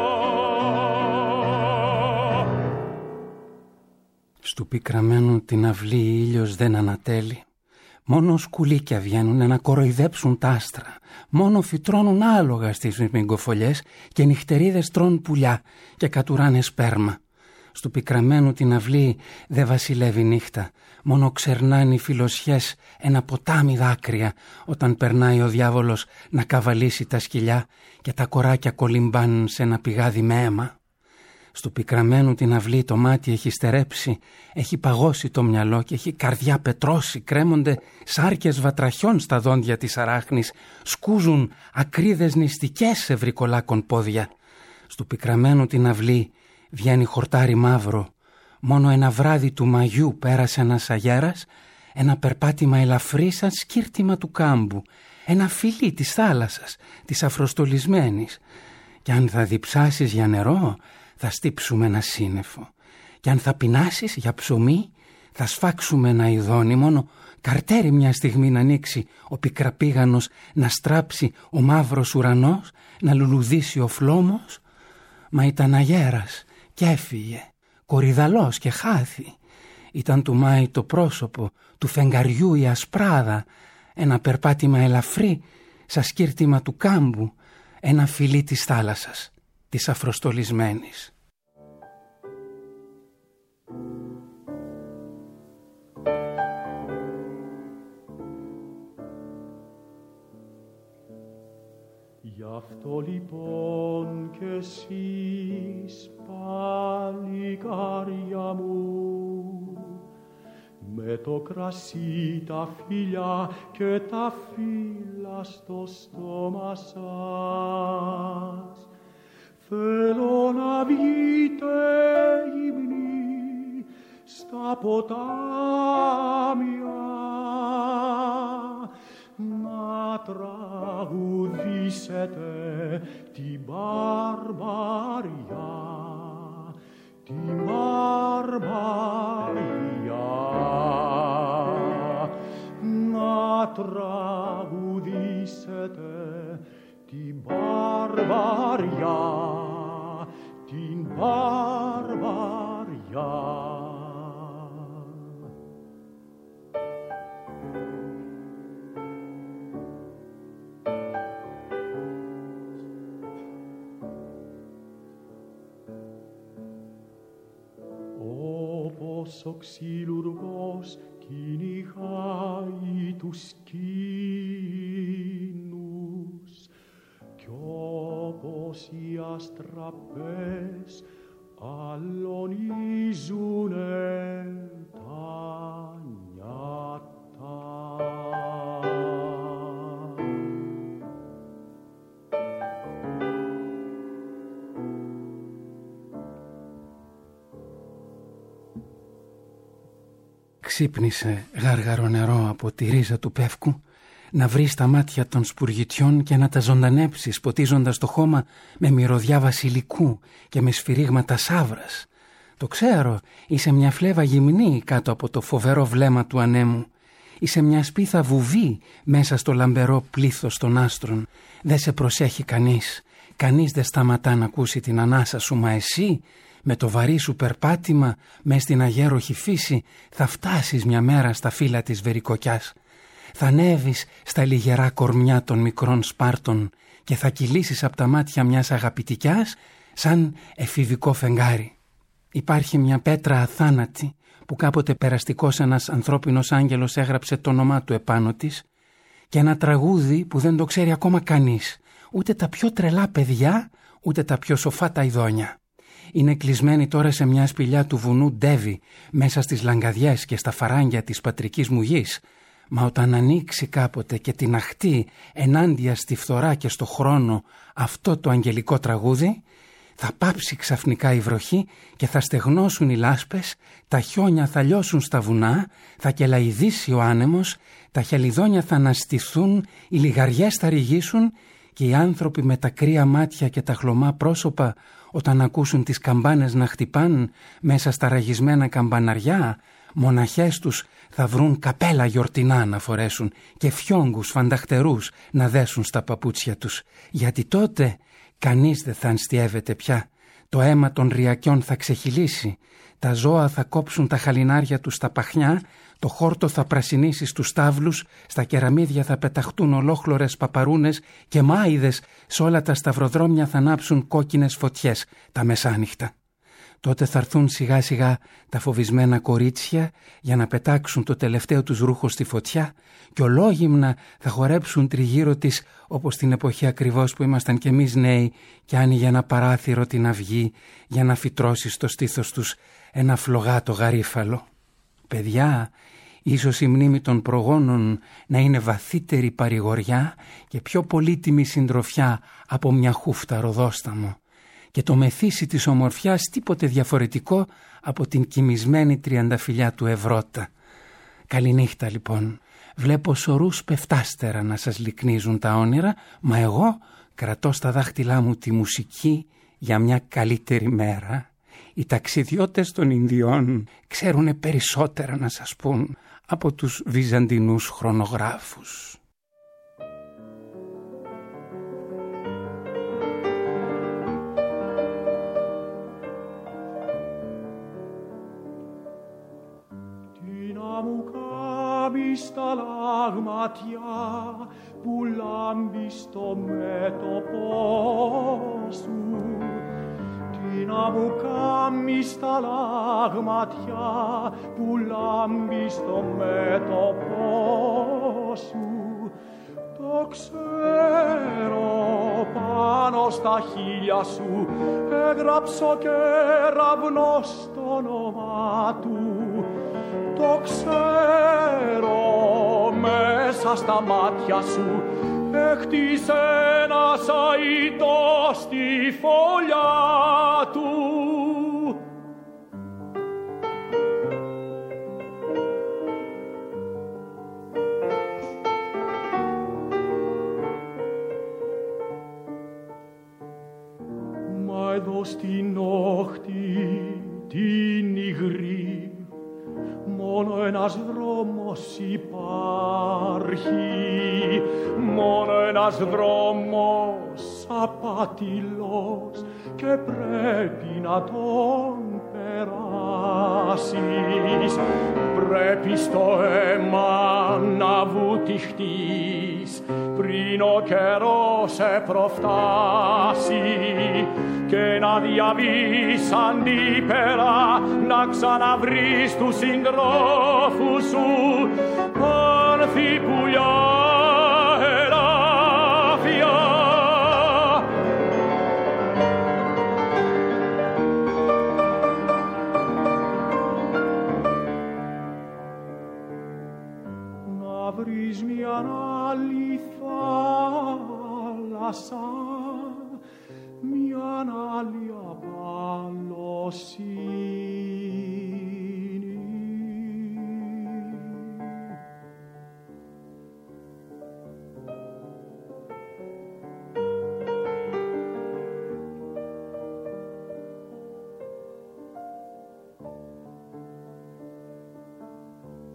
Στου πικραμένου την αυλή ήλιος δεν ανατέλει. Μόνο σκουλίκια βγαίνουνε να κοροϊδέψουν τ' άστρα. Μόνο φυτρώνουν άλογα στις μυγκοφολιές και νυχτερίδες τρών πουλιά και κατουράνε σπέρμα. Στου πικραμένου την αυλή δε βασιλεύει νύχτα. Μόνο ξερνάνε οι φιλοσιές ένα ποτάμι δάκρυα όταν περνάει ο διάβολος να καβαλήσει τα σκυλιά και τα κοράκια κολυμπάνουν σε ένα πηγάδι με αίμα. Στου πικραμένου την αυλή το μάτι έχει στερέψει, έχει παγώσει το μυαλό και έχει καρδιά πετρώσει. Κρέμονται σάρκες βατραχιών στα δόντια της αράχνης, σκούζουν ακρίδες νηστικές σε βρικολάκων πόδια. Στου πικραμένου την αυλή βγαίνει χορτάρι μαύρο. Μόνο ένα βράδυ του Μαγιού πέρασε ένας αγέρας, ένα περπάτημα ελαφρύ σαν σκύρτημα του κάμπου, ένα φιλί της θάλασσας, της αφροστολισμένης. Κι αν θα διψάσεις για νερό, θα στύψουμε ένα σύννεφο. Κι αν θα πεινάσεις για ψωμί, θα σφάξουμε ένα ειδόνι. Μόνο καρτέρι μια στιγμή να ανοίξει ο πικραπήγανος, να στράψει ο μαύρος ουρανός, να λουλουδήσει ο φλόμος. Μα ήταν αγέρας κι έφυγε, κορυδαλός και χάθη. Ήταν του Μάη το πρόσωπο, του φεγγαριού η ασπράδα, ένα περπάτημα ελαφρύ σαν σκύρτημα του κάμπου, ένα φιλί της θάλασσας, της αφροστολισμένης. Γι' αυτό λοιπόν κι εσείς παλικάρια μου, με το κρασί τα φιλιά και τα φύλλα στο στόμα σας, θέλω να βγείτε γυμνοί στα ποτάμια, να τραγουδήσετε την μπαρμπαριά, την μπαρμπαριά, να τραγουδήσετε την μπαρμπαριά, την μπαρμπαριά. Ο ξυλουργός κυνηγάει τους κίνους κι όπως οι αστραπές αλωνίζουνε τα νιάτα. Ξύπνησε γάργαρο νερό από τη ρίζα του πεύκου, να βρει στα μάτια των σπουργητιών και να τα ζωντανέψεις, ποτίζοντας το χώμα με μυρωδιά βασιλικού και με σφυρίγματα σαύρας. Το ξέρω, είσαι μια φλέβα γυμνή κάτω από το φοβερό βλέμμα του ανέμου. Είσαι μια σπίθα βουβή μέσα στο λαμπερό πλήθος των άστρων. Δεν σε προσέχει κανείς. Κανείς δεν σταματά να ακούσει την ανάσα σου, μα εσύ με το βαρύ σου περπάτημα μες στην αγέροχη φύση θα φτάσεις μια μέρα στα φύλλα της βερικοκιάς. θα ανέβεις στα λιγερά κορμιά των μικρών Σπάρτων και θα κυλήσεις από τα μάτια μιας αγαπητικιάς σαν εφηβικό φεγγάρι. Υπάρχει μια πέτρα αθάνατη που κάποτε περαστικός ένας ανθρώπινος άγγελος έγραψε το όνομά του επάνω της και ένα τραγούδι που δεν το ξέρει ακόμα κανείς, ούτε τα πιο τρελά παιδιά, ούτε τα πιο σοφά τα ειδόνια. Είναι κλεισμένη τώρα σε μια σπηλιά του βουνού Ντέβι, μέσα στις λαγκαδιές και στα φαράγγια της πατρικής μου γης, μα όταν ανοίξει κάποτε και την αχτεί ενάντια στη φθορά και στο χρόνο αυτό το αγγελικό τραγούδι, θα πάψει ξαφνικά η βροχή και θα στεγνώσουν οι λάσπες, τα χιόνια θα λιώσουν στα βουνά, θα κελαηδήσει ο άνεμος, τα χελιδόνια θα αναστηθούν, οι λιγαριές θα ρηγήσουν και οι άνθρωποι με τα κρύα μάτια και τα χλωμά πρόσωπα, όταν ακούσουν τις καμπάνες να χτυπάν μέσα στα ραγισμένα καμπαναριά, μοναχές τους θα βρουν καπέλα γιορτινά να φορέσουν και φιόγκους φανταχτερούς να δέσουν στα παπούτσια τους, γιατί τότε κανείς δεν θα ανστιεύεται πια. Το αίμα των ρυακιών θα ξεχυλήσει, τα ζώα θα κόψουν τα χαλινάρια τους στα παχνιά, το χόρτο θα πρασινίσει στους στάβλους, στα κεραμίδια θα πεταχτούν ολόχλωρες παπαρούνες και μάιδες σε όλα τα σταυροδρόμια θα ανάψουν κόκκινες φωτιές τα μεσάνυχτα. Τότε θα έρθουν σιγά σιγά τα φοβισμένα κορίτσια για να πετάξουν το τελευταίο τους ρούχο στη φωτιά και ολόγυμνα θα χορέψουν τριγύρω της όπως την εποχή ακριβώς που ήμασταν κι εμείς νέοι και άνοιγε ένα παράθυρο την αυγή για να φυτρώσει στο στήθος τους ένα φλογάτο γαρίφαλο. Παιδιά, ίσως η μνήμη των προγόνων να είναι βαθύτερη παρηγοριά και πιο πολύτιμη συντροφιά από μια χούφτα ροδόσταμο και το μεθύσι της ομορφιάς τίποτε διαφορετικό από την κοιμισμένη τριανταφυλλιά του Ευρώτα. Καληνύχτα λοιπόν. Βλέπω σωρούς πεφτάστερα να σας λυκνίζουν τα όνειρα, μα εγώ κρατώ στα δάχτυλά μου τη μουσική για μια καλύτερη μέρα. Οι ταξιδιώτες των Ινδιών ξέρουνε περισσότερα να σας πούν από τους βυζαντινούς χρονογράφους. Στα λαγματιά που λάμπει στο μέτωπό σου, τι να μου κάνει στα λαγματιά που λάμπει στο μέτωπό σου, το ξέρω πάνω στα χείλια σου έγραψω κεραυνό στο όνομά του. Το ξέρω μέσα στα μάτια σου έχτισε ένα σαΐτο στη φωλιά του. Μα εδώ στην όχθη την υγρή μόνο ένας δρόμος υπάρχει, μόνο ένας δρόμος απατηλός και πρέπει να τον περάσεις. Πρέπει στο αίμα να βουτυχτείς πριν ο καιρός σε προφτάσει και να διαβείς αντίπερα να ξαναβρεις τους συντρόφους σου άνθη πουλιά ελάφια. Να βρεις μια άλλη θάλασσα, μια άλλη απαλωσύνη.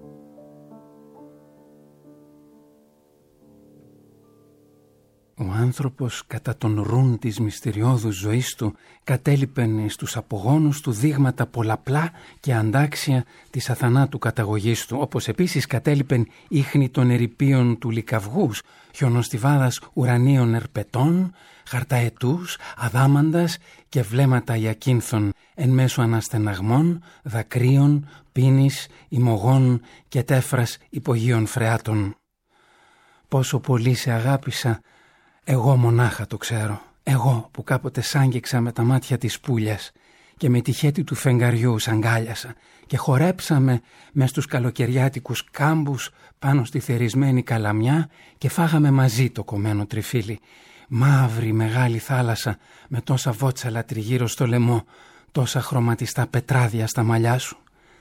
Ο άνθρωπος κατά τον ρουν της μυστηριώδους ζωής του κατέλειπεν στους απογόνους του δείγματα πολλαπλά και αντάξια της αθανάτου καταγωγής του, όπως επίσης κατέλειπεν ίχνη των ερειπίων του λικαυγούς, χιονοστιβάδας ουρανίων ερπετών, χαρταετούς, αδάμαντας και βλέμματα ιακίνθων εν μέσω αναστεναγμών, δακρύων, πίνης, ημωγών και τέφρας υπογείων φρεάτων. Πόσο πολύ σε αγάπησα, εγώ μονάχα το ξέρω. Εγώ που κάποτε σ' άγγιξα με τα μάτια της πουλιας και με τη χέτη του φεγγαριού σ' αγκάλιασα και χορέψαμε μες στους καλοκαιριάτικους κάμπους πάνω στη θερισμένη καλαμιά και φάγαμε μαζί το κομμένο τριφύλι. Μαύρη μεγάλη θάλασσα με τόσα βότσαλα τριγύρω στο λαιμό, τόσα χρωματιστά πετράδια στα μαλλιά σου.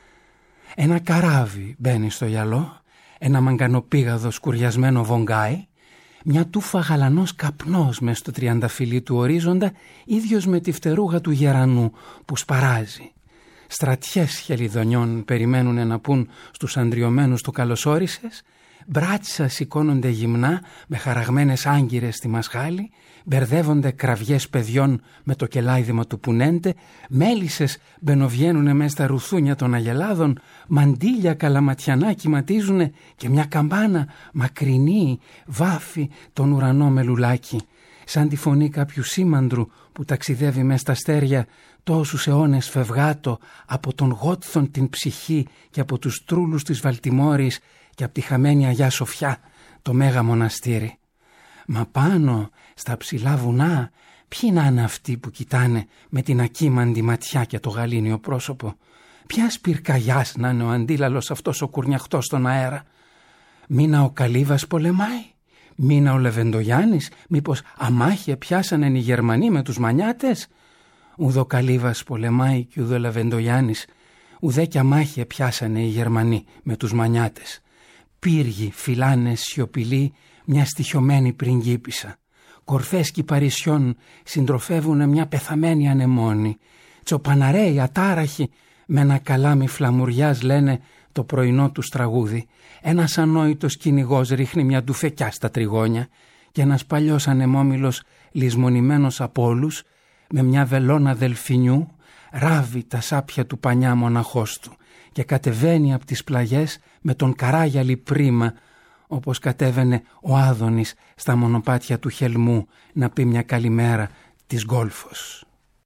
Ένα καράβι μπαίνει στο γυαλό, ένα μαγκανοπήγαδο σκουριασμένο βογκάι, μια τούφα γαλανός καπνός μες στο τριανταφυλλί του ορίζοντα, ίδιος με τη φτερούγα του γερανού που σπαράζει. Στρατιές χελιδονιών περιμένουν να πούν στους αντριωμένους το καλωσόρισες, μπράτσια σηκώνονται γυμνά με χαραγμένες άγκυρες στη μασχάλη, μπερδεύονται κραυγές παιδιών με το κελάιδημα του πουνέντε, μέλισσες μπαινοβγαίνουνε μέσα στα ρουθούνια των αγελάδων, μαντίλια καλαματιανά κυματίζουνε και μια καμπάνα μακρινή βάφει τον ουρανό με λουλάκι, σαν τη φωνή κάποιου σήμαντρου που ταξιδεύει μέσα στα αστέρια τόσους αιώνες φευγάτο από τον Γότθον την ψυχή και από τους τρούλους της Βαλτιμόρης και από τη χαμένη Αγιά Σοφιά, το μέγα μοναστήρι. Μα πάνω στα ψηλά βουνά ποιοι να είναι αυτοί που κοιτάνε με την ακίμαντη ματιά και το γαλήνιο πρόσωπο? Ποιας πυρκαγιάς να είναι ο αντίλαλος αυτός ο κουρνιαχτός στον αέρα? Μήνα ο Καλύβας πολεμάει? Μήνα ο Λεβεντογιάννης? Μήπως αμάχεια πιάσανε οι Γερμανοί με τους Μανιάτες? Ουδο Καλύβας πολεμάει και ουδο Λεβεντογιάννης, ουδέ κι αμάχεια πιάσανε οι Γερμανοί με τους Μανιάτες. Πύργοι φυλάνε σιωπηλοί μια στοιχειωμένη πριγκίπισσα. Κορφές κυπαρισιών συντροφεύουν μια πεθαμένη ανεμόνη. Τσοπαναρέοι ατάραχοι με ένα καλάμι φλαμουριάς λένε το πρωινό τους τραγούδι. Ένας ανόητος κυνηγός ρίχνει μια ντουφεκιά στα τριγώνια και ένας παλιός ανεμόμυλος λησμονημένος από όλους με μια βελόνα δελφινιού ράβει τα σάπια του πανιά μοναχός του και κατεβαίνει από τις πλαγιές με τον καράγιαλι πρίμα, όπως κατέβαινε ο Άδωνης στα μονοπάτια του Χελμού να πει μια καλημέρα της Γκόλφος.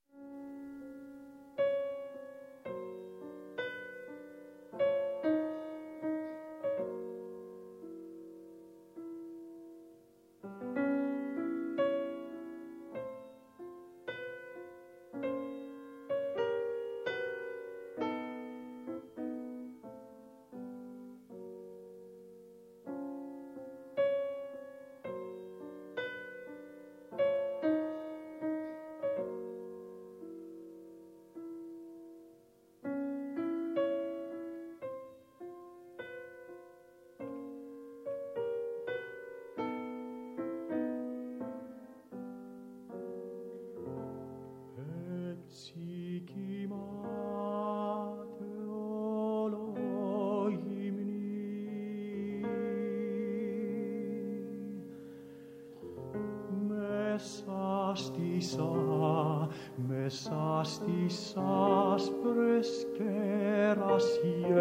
Μέσα στις άσπρες κερασιές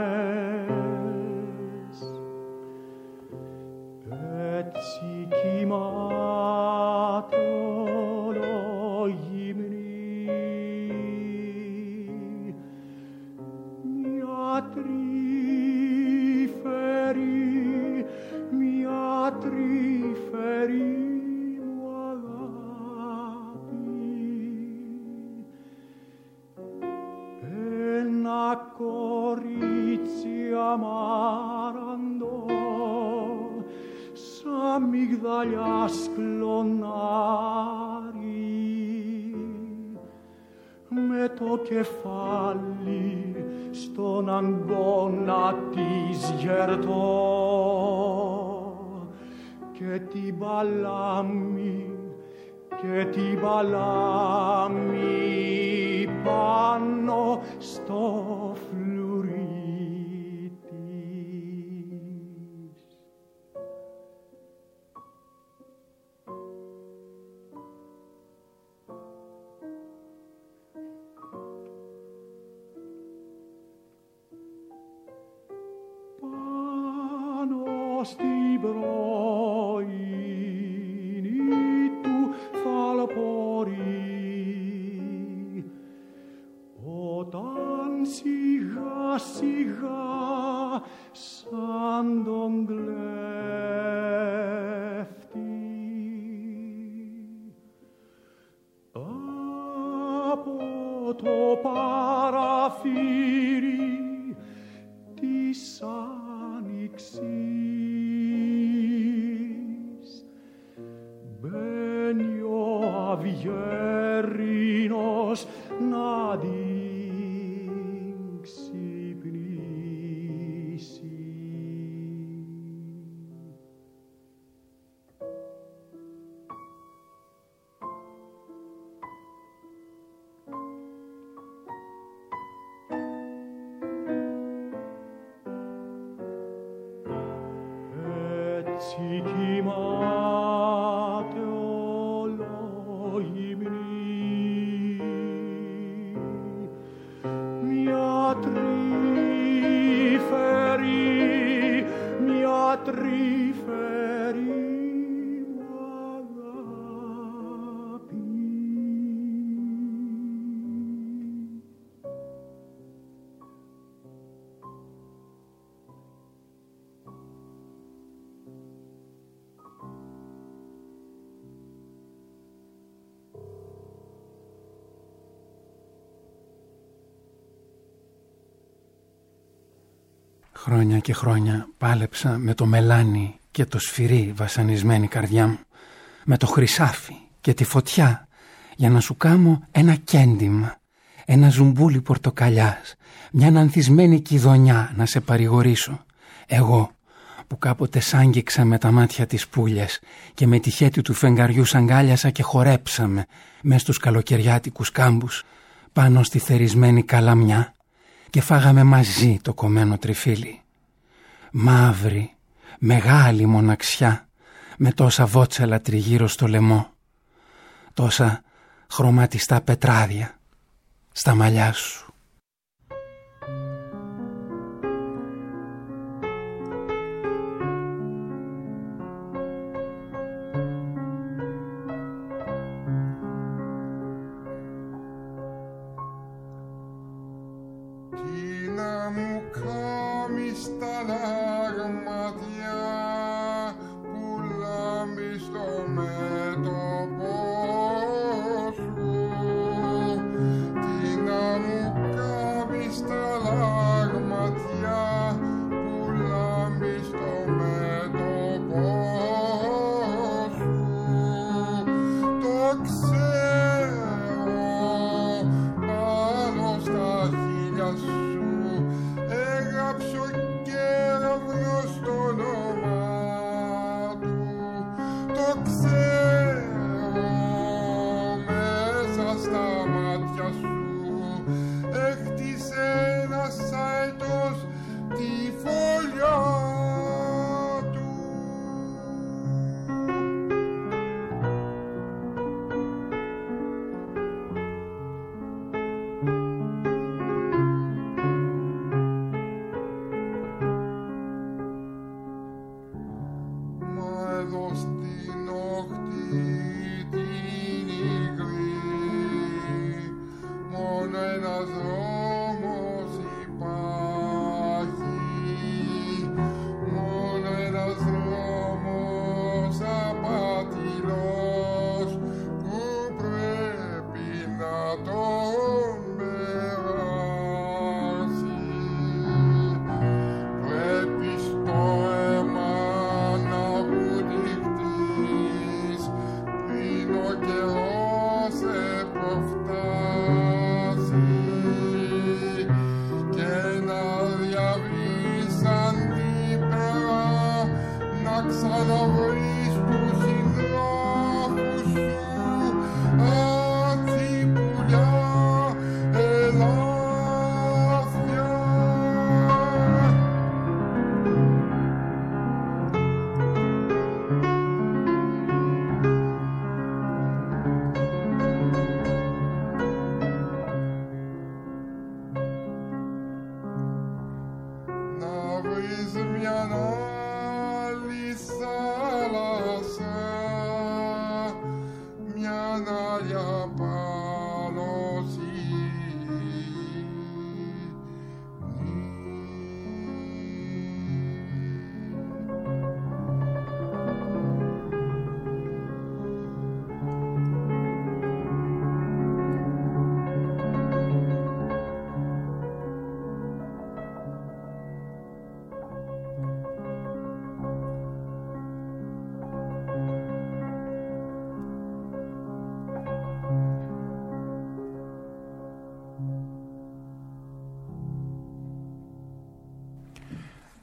έτσι κοιμάται ολογυμνή μια τρυφερή κορίτσι αμάραντο σαν μυγδαλιά σκλωνάρι με το κεφάλι στον αγκώνα της γερτό και την παλάμη πάνω στο φλουρί της. στην πρωινή του θαλπορή. Όταν σιγά σιγά σαν τον κλέφτη από το παραθύρι της άνοιξης μπαίνει ο αυγέρινος να την ξυπνήσει. Έτσι κοιμάται ολόγυμνη μια τρυφερή μου αγάπη. Χρόνια και χρόνια πάλεψα με το μελάνι και το σφυρί βασανισμένη καρδιά μου, με το χρυσάφι και τη φωτιά, για να σου κάμω ένα κέντημα, ένα ζουμπούλι πορτοκαλιάς, μια ανθισμένη κηδονιά να σε παρηγορήσω. Εγώ που κάποτε σ' άγγιξα με τα μάτια της πουλιας και με τη χέτη του φεγγαριού σ' αγκάλιασα και χορέψαμε μες στους καλοκαιριάτικους κάμπους πάνω στη θερισμένη καλαμιά και φάγαμε μαζί το κομμένο τριφύλι. Μαύρη, μεγάλη μοναξιά με τόσα βότσαλα τριγύρω στο λαιμό, τόσα χρωματιστά πετράδια στα μαλλιά σου.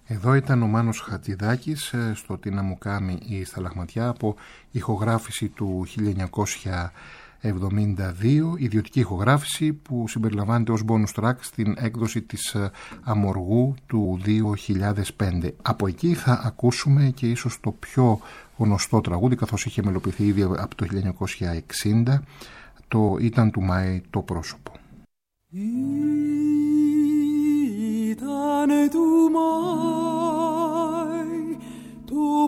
Εδώ ήταν ο Μάνος Χατζηδάκης στο «Τι να μου κάμει η Σταλαχματιά» από ηχογράφηση του 1972, ιδιωτική ηχογράφηση που συμπεριλαμβάνεται ως bonus track στην έκδοση της Αμοργού του 2005. Από εκεί θα ακούσουμε και ίσως το πιο γνωστό τραγούδι, καθώς είχε μελοποιηθεί ήδη από το 1960, το «Ήταν του Μάη το πρόσωπο». Ήτανε του Μάη το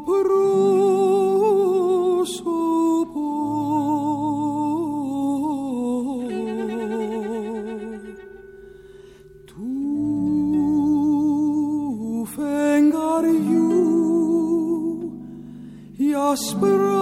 πρόσωπο του φεγγαριού η ασπράδα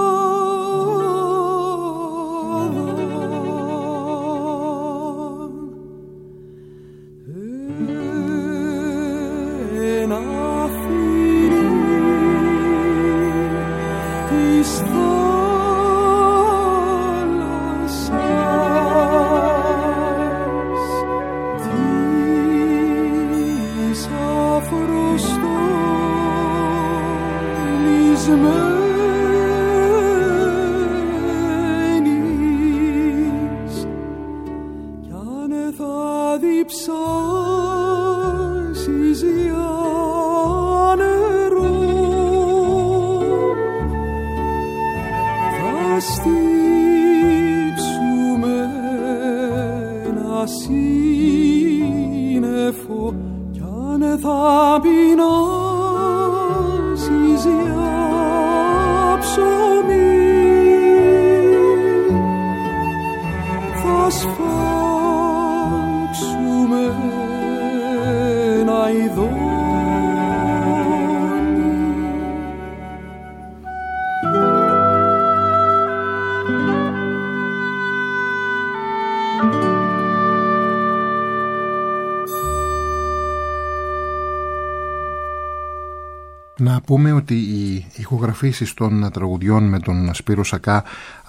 Να πούμε ότι οι ηχογραφήσεις των τραγουδιών με τον Σπύρο Σακά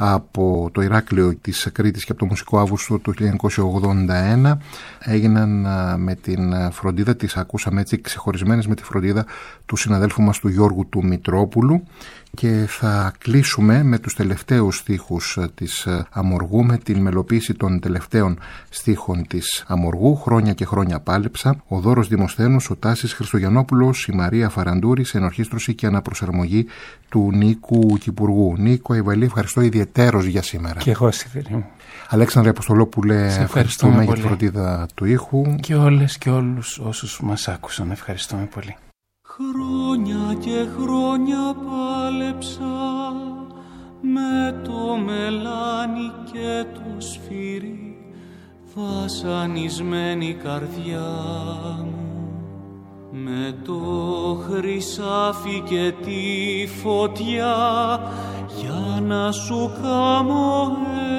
από το Ηράκλειο της Κρήτης και από το Μουσικό Αύγουστο του 1981 έγιναν με την φροντίδα, τις ακούσαμε έτσι ξεχωρισμένες με τη φροντίδα του συναδέλφου μας του Γιώργου του Μητρόπουλου, και θα κλείσουμε με τους τελευταίους στίχους της Αμοργού, με την μελοποίηση των τελευταίων στίχων της Αμοργού. «Χρόνια και χρόνια πάλεψα», ο Δώρος Δημοσθένους, ο Τάσης Χριστογιαννόπουλος, η Μαρία Φαραντούρη, σε ενορχήστρωση και αναπροσαρμογή του Νίκου Κυπουργού. Νίκο Αϊβαλή, ευχαριστώ ιδιαιτέρως για σήμερα. Και εγώ, Σιδηρή μου. Αλέξανδρε Αποστολόπουλε, ευχαριστούμε για τη φροντίδα του ήχου. Και όλες και όλους όσους μας άκουσαν, ευχαριστούμε πολύ. Χρόνια και χρόνια πάλεψα με το μελάνι και το σφυρί, βασανισμένη καρδιά μου, με το χρυσάφι και τη φωτιά, για να σου κάμω